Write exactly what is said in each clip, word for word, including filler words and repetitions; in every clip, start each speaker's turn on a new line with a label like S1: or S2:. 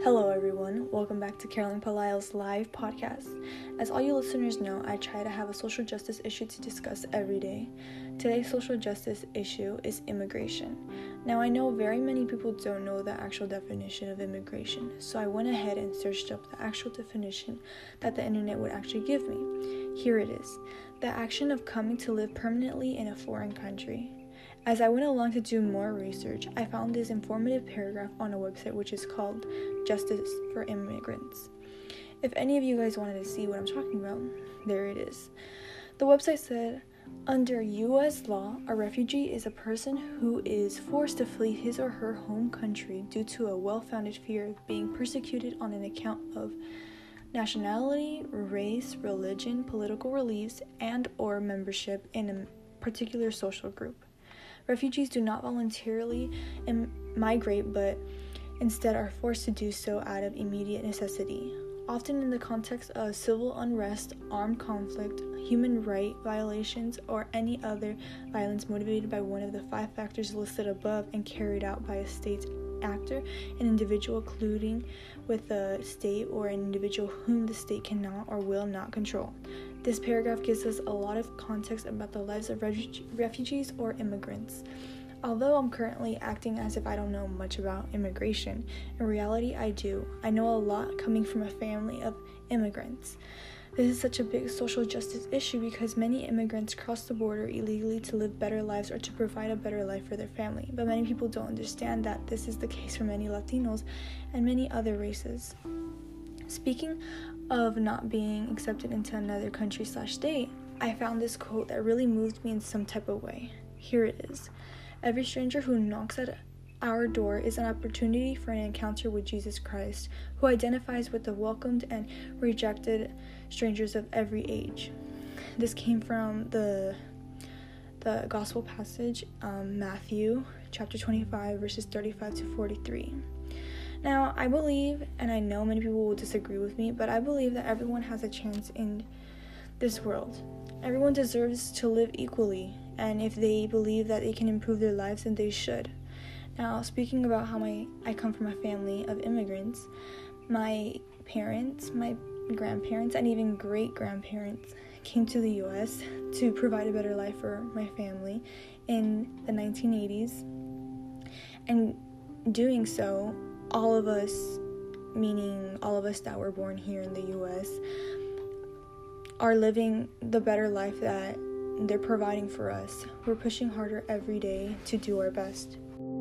S1: Hello everyone, welcome back to Caroline Palaio's live podcast. As all you listeners know, I try to have a social justice issue to discuss every day. Today's social justice issue is immigration. Now I know very many people don't know the actual definition of immigration, so I went ahead and searched up the actual definition that the internet would actually give me. Here it is: the action of coming to live permanently in a foreign country. As I went along to do more research, I found this informative paragraph on a website which is called Justice for Immigrants. If any of you guys wanted to see what I'm talking about, there it is. The website said, under U S law, a refugee is a person who is forced to flee his or her home country due to a well-founded fear of being persecuted on an account of nationality, race, religion, political beliefs, and or membership in a particular social group. Refugees do not voluntarily im- migrate, but instead are forced to do so out of immediate necessity, often in the context of civil unrest, armed conflict, human rights violations, or any other violence motivated by one of the five factors listed above and carried out by a state actor, an individual colluding with the state, or an individual whom the state cannot or will not control. This paragraph gives us a lot of context about the lives of refu- refugees or immigrants. Although I'm currently acting as if I don't know much about immigration, in reality I do. I know a lot coming from a family of immigrants. This is such a big social justice issue because many immigrants cross the border illegally to live better lives or to provide a better life for their family. But many people don't understand that this is the case for many Latinos and many other races. Speaking of not being accepted into another country slash state, I found this quote that really moved me in some type of way. Here it is. Every stranger who knocks at our door is an opportunity for an encounter with Jesus Christ, who identifies with the welcomed and rejected strangers of every age. This came from the the gospel passage, um, Matthew chapter twenty-five, verses thirty-five to forty-three. Now, I believe, and I know many people will disagree with me, but I believe that everyone has a chance in this world. Everyone deserves to live equally, and if they believe that they can improve their lives, then they should. Now, speaking about how my I come from a family of immigrants, my parents, my grandparents, and even great-grandparents came to the U S to provide a better life for my family in the nineteen eighties. And doing so, all of us, meaning all of us that were born here in the U S, are living the better life that they're providing for us. We're pushing harder every day to do our best.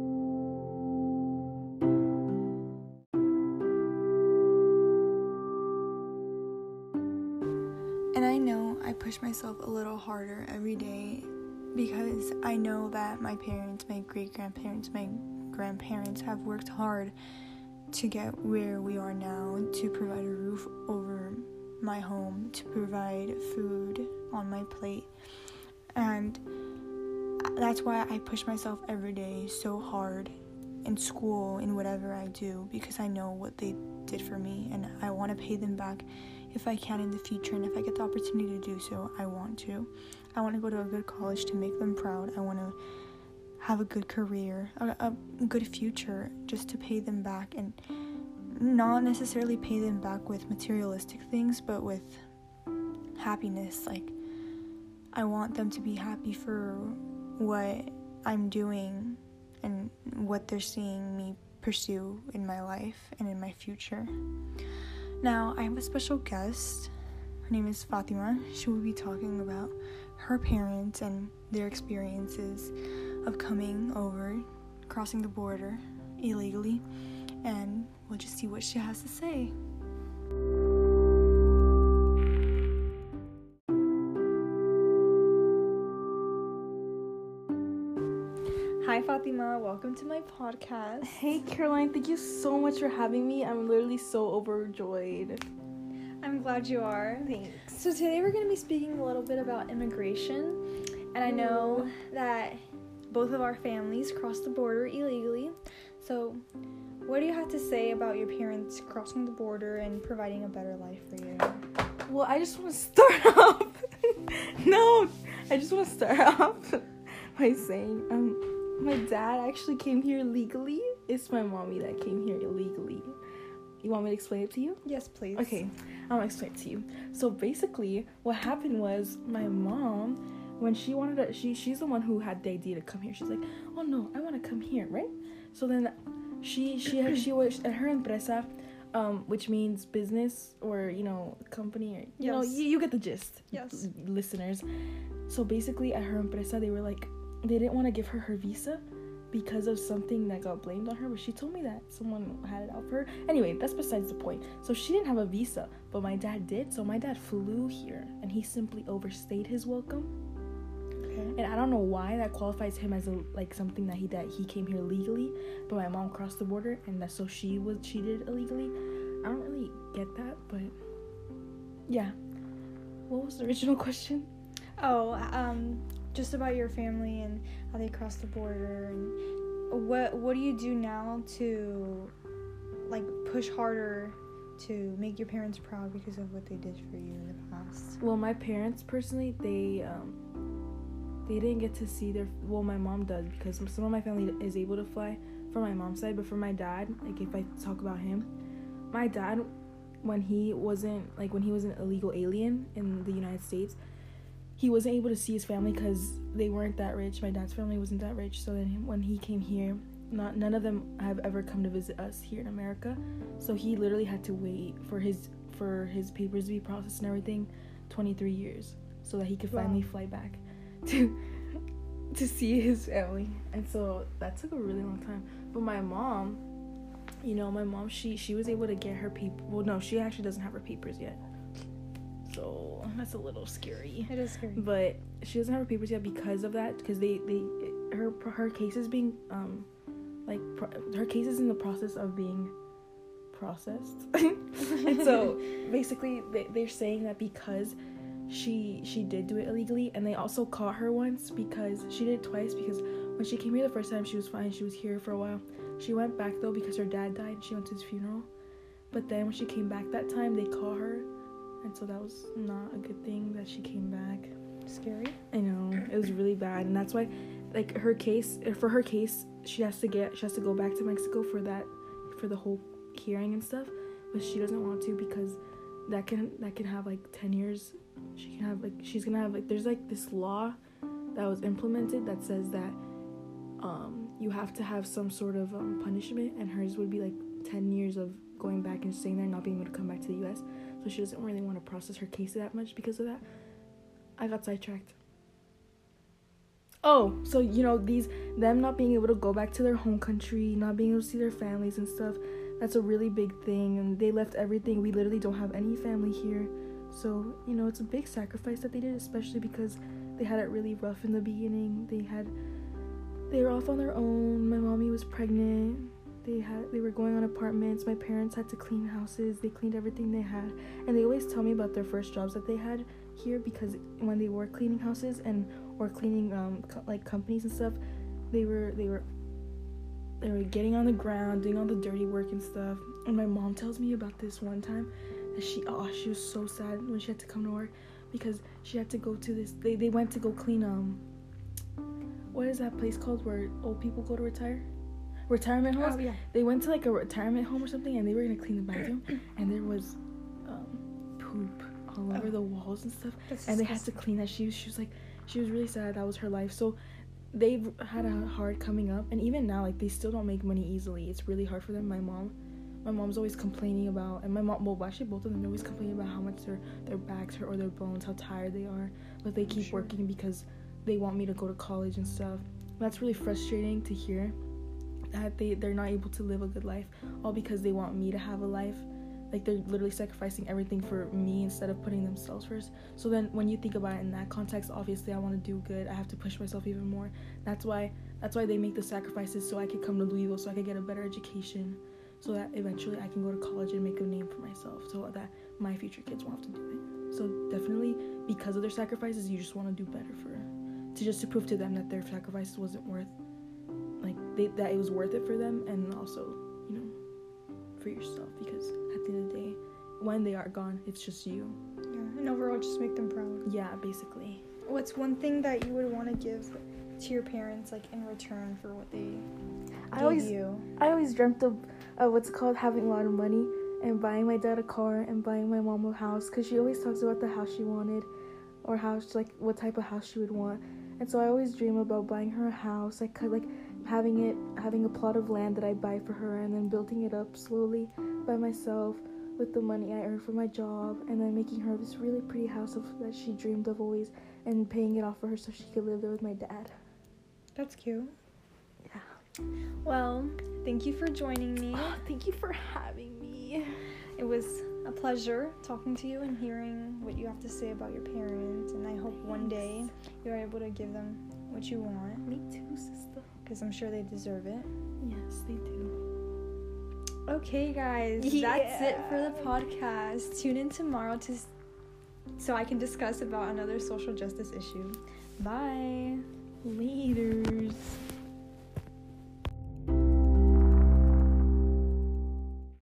S1: And I know I push myself a little harder every day because I know that my parents, my great-grandparents, my grandparents have worked hard to get where we are now, to provide a roof over my home, to provide food on my plate. And that's why I push myself every day so hard in school, in whatever I do, because I know what they did for me, and I want to pay them back if I can in the future. And if I get the opportunity to do so, I want to. I want to go to a good college to make them proud. I want to have a good career, a, a good future, just to pay them back, and not necessarily pay them back with materialistic things, but with happiness. Like, I want them to be happy for what I'm doing and what they're seeing me pursue in my life and in my future. Now, I have a special guest. Her name is Fatima. She will be talking about her parents and their experiences of coming over, crossing the border illegally, and we'll just see what she has to say. Hi Fatima, welcome to my podcast.
S2: Hey Caroline, thank you so much for having me. I'm literally so overjoyed.
S1: I'm glad you are.
S2: Thanks.
S1: So today we're going to be speaking a little bit about immigration, and I know that both of our families crossed the border illegally. So what do you have to say about your parents crossing the border and providing a better life for you?
S2: Well, I just want to start off. no, I just want to start off by saying, um, my dad actually came here legally. It's my mommy that came here illegally. You want me to explain it to you?
S1: Yes, please.
S2: Okay, I'll explain it to you. So basically, what happened was my mom, when she wanted to, she she's the one who had the idea to come here. She's like, oh no, I want to come here, right? So then, she she had, she was at her empresa, um, which means business or you know company or you
S1: yes.
S2: know you, you get the gist.
S1: Yes.
S2: L- listeners. So basically, at her empresa, they were like, they didn't want to give her her visa because of something that got blamed on her, but she told me that someone had it out for her. Anyway, that's besides the point. So she didn't have a visa, but my dad did. So my dad flew here, and he simply overstayed his welcome. Okay. And I don't know why that qualifies him as a like something that he that he came here legally, but my mom crossed the border, and that's so she was she did illegally. I don't really get that, but yeah. What was the original question?
S1: Oh, um. just about your family and how they crossed the border, and what what do you do now to like push harder to make your parents proud because of what they did for you in the past?
S2: Well, my parents personally, they um they didn't get to see their well my mom does because some of my family is able to fly from my mom's side, but for my dad, like if I talk about him, my dad when he wasn't like when he was an illegal alien in the United States, he wasn't able to see his family because they weren't that rich. My dad's family wasn't that rich. So then when he came here, not none of them have ever come to visit us here in America. So he literally had to wait for his for his papers to be processed and everything, twenty-three years, so that he could
S1: wow.
S2: finally fly back to to see his family. And so that took a really long time. But my mom, you know, my mom, she she was able to get her paper. Well, no, she actually doesn't have her papers yet. So that's a little scary.
S1: It is scary.
S2: But she doesn't have her papers yet because of that. Because they, they, her her case is being um, like pro- her case is in the process of being processed. And so basically they they're saying that because she she did do it illegally, and they also caught her once because she did it twice. Because when she came here the first time, she was fine. She was here for a while. She went back though because her dad died, and she went to his funeral. But then when she came back that time, they caught her. And so that was not a good thing that she came back.
S1: Scary.
S2: I know. It was really bad. And that's why, like, her case, for her case, she has to get, she has to go back to Mexico for that, for the whole hearing and stuff. But she doesn't want to because that can, that can have, like, ten years. She can have, like, she's gonna have, like, there's, like, this law that was implemented that says that, um, you have to have some sort of, um, punishment. And hers would be, like, ten years of going back and staying there and not being able to come back to the U S So she doesn't really want to process her case that much because of that. I got sidetracked. Oh, so, you know, these, them not being able to go back to their home country, not being able to see their families and stuff, that's a really big thing. And they left everything. We literally don't have any family here. So, you know, it's a big sacrifice that they did, especially because they had it really rough in the beginning. They had, they were off on their own. My mommy was pregnant. They had, they were going on apartments. My parents had to clean houses. They cleaned everything they had. And they always tell me about their first jobs that they had here, because when they were cleaning houses and or cleaning um co- like companies and stuff, they were they were they were getting on the ground, doing all the dirty work and stuff. And my mom tells me about this one time that she oh she was so sad when she had to come to work because she had to go to this. They they went to go clean um what is that place called where old people go to retire? Retirement homes.
S1: Oh, yeah.
S2: They went to like a retirement home or something, and they were gonna clean the bathroom, and there was um, poop all over oh. the walls and stuff. That's and disgusting. They had to clean that. She was, she was like, she was really sad. That was her life. So they've had a hard coming up, and even now, like they still don't make money easily. It's really hard for them. My mom, my mom's always complaining about, and my mom, well, actually both of them, always complaining about how much their their backs hurt or their bones, how tired they are. But they keep sure. working because they want me to go to college and stuff. That's really frustrating to hear. That they, they're not able to live a good life, all because they want me to have a life. Like, they're literally sacrificing everything for me instead of putting themselves first. So then when you think about it in that context, obviously I want to do good. I have to push myself even more. That's why that's why they make the sacrifices, so I could come to Louisville, so I could get a better education, so that eventually I can go to college and make a name for myself, so that my future kids won't have to do it. So definitely, because of their sacrifices, you just want to do better for, to just to prove to them that their sacrifices wasn't worth, like, they, that it was worth it for them, and also, you know, for yourself, because at the end of the day, when they are gone, it's just you.
S1: Yeah, and overall, just make them proud.
S2: Yeah, basically.
S1: What's one thing that you would want to give to your parents, like, in return for what they
S2: I
S1: gave
S2: always,
S1: you?
S2: I always dreamt of, uh, what's it called, having a lot of money, and buying my dad a car and buying my mom a house, because she always talks about the house she wanted, or how she, like what type of house she would want. And so I always dream about buying her a house, like like having it having a plot of land that I buy for her, and then building it up slowly by myself with the money I earned from my job, and then making her this really pretty house of that she dreamed of always, and paying it off for her so she could live there with my dad.
S1: That's cute.
S2: Yeah.
S1: Well, thank you for joining me.
S2: Oh, thank you for having me.
S1: It was a pleasure talking to you and hearing what you have to say about your parents, and I hope Thanks. One day you're able to give them what you want.
S2: Me too, sister.
S1: Because I'm sure they deserve it.
S2: Yes, they do.
S1: Okay, guys,
S2: yeah.
S1: That's it for the podcast. Tune in tomorrow to so I can discuss about another social justice issue. Bye.
S2: Laters.